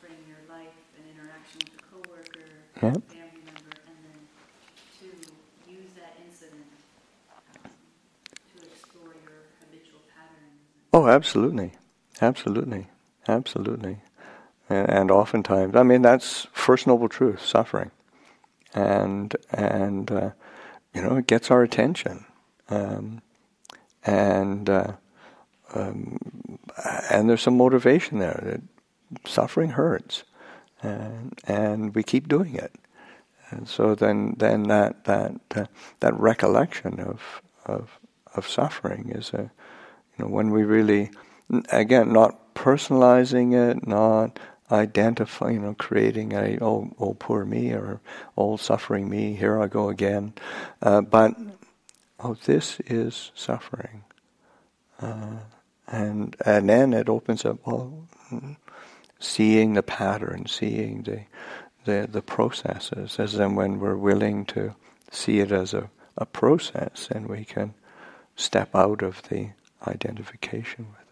suffering in your life, an interaction with a coworker, Yeah. a family member, and then to use that incident to explore your habitual patterns. Oh, absolutely. Absolutely. Absolutely. And oftentimes, I mean, that's First Noble Truth, suffering. And it gets our attention. And there's some motivation there. That suffering hurts. And we keep doing it. And so then that recollection of suffering is when we really, again, not personalizing it, not identifying, creating oh poor me, or oh suffering me, here I go again, but this is suffering, and then it opens up, seeing the pattern, seeing the processes, as then when we're willing to see it as a process, and we can step out of the identification with